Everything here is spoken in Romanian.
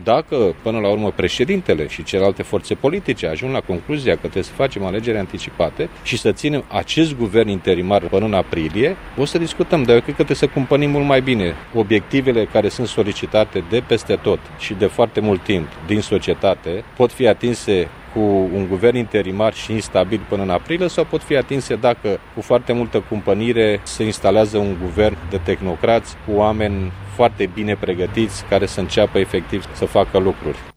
Dacă, până la urmă, președintele și celelalte forțe politice ajung la concluzia că trebuie să facem alegeri anticipate și să ținem acest guvern interimar până în aprilie, o să discutăm, dar eu cred că trebuie să cumpănim mult mai bine obiectivele care sunt solicitate de peste tot și de foarte mult timp din societate, pot fi atinse cu un guvern interimar și instabil până în aprilie sau pot fi atinse dacă cu foarte multă cumpănire se instalează un guvern de tehnocrați cu oameni foarte bine pregătiți care să înceapă efectiv să facă lucruri.